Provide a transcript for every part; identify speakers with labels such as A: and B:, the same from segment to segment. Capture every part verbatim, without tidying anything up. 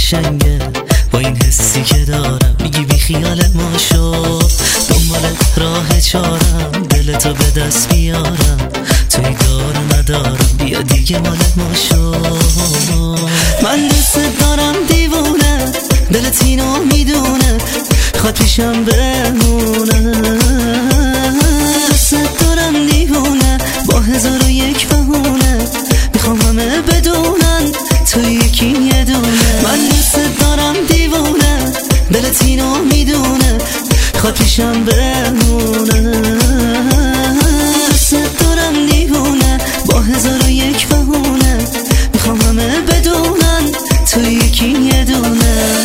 A: قشنگه با این حسی که دارم، میگی بی خیال ما شو، دنبال راه چارم دلتو به دست بیارم، توی دار ندارم بیا دیگه مال ما شو. من دوست دارم دیوونه، دلت اینو میدونه، خواد پیشم بمونه. دوست دارم دیوونه با هزار و یک بهونه، میخوام همه بدونن تو یکی یه دونه. من دوست دارم دیوونه، دلت اینو میدونه، خواد پیشم بمونه. دوست دارم دیوونه با هزار و یک بهونه، میخوام همه بدونن تو یکی یه دونه.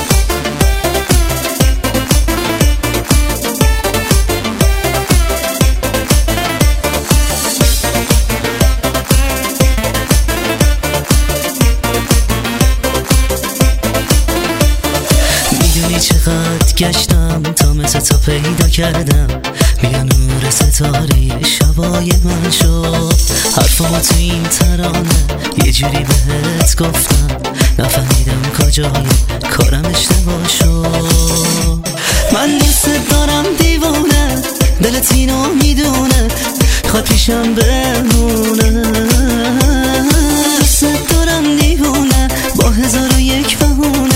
A: چقدر گشتم تا مثل تو پیدا کردم، بیا نور ستاره شبای من شد. حرفمو تو این ترانه یه جوری بهت گفتم، نفهمیدم کجای کارم اشتباه شد. من دوست دارم دیوونه، دلت اینو میدونه، خواد پیشم بمونه. دوست دارم دیوونه با هزار و یک بهونه،